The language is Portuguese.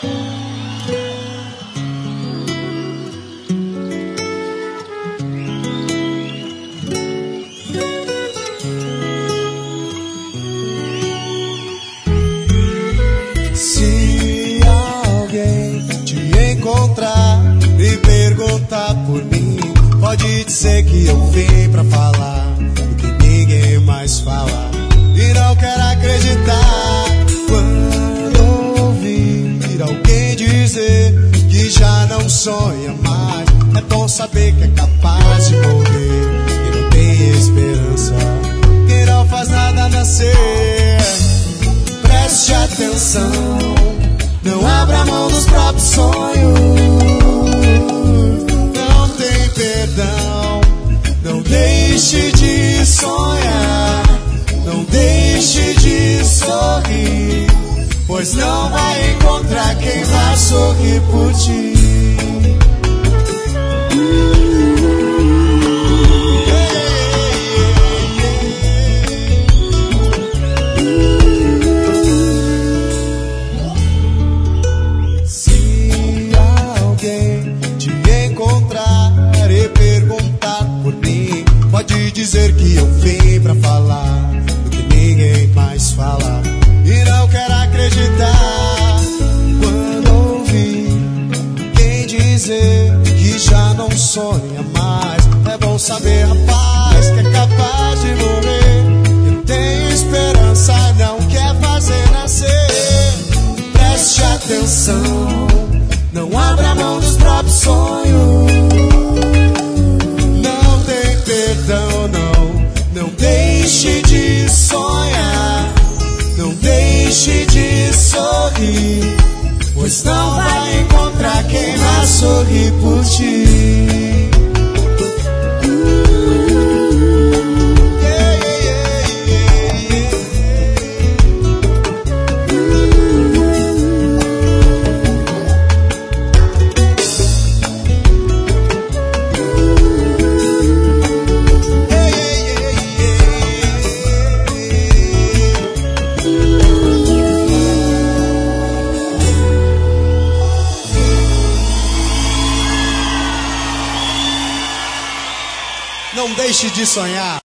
Se alguém te encontrar e perguntar por mim, pode dizer que eu vim pra falar o que ninguém mais fala. E não quero acreditar quando ouvir alguém dizer que já não sonha mais. É bom saber que é capaz de morrer e não tem esperança, que não faz nada nascer. Preste atenção, não abra mão dos próprios sonhos. Não tem perdão, não deixe de sonhar, não deixe de sorrir, pois não vai encontrar quem vai sorrir por ti. Pode dizer que eu vim pra falar o que ninguém mais fala. E não quero acreditar quando ouvir quem dizer que já não sonha mais. É bom saber, rapaz, que é capaz de morrer e não tem esperança, não quer fazer nascer. Preste atenção, não abra mão dos próprios sonhos. Não deixe de sonhar, não deixe de sorrir, pois não vai encontrar quem vai sorrir por ti. Não deixe de sonhar.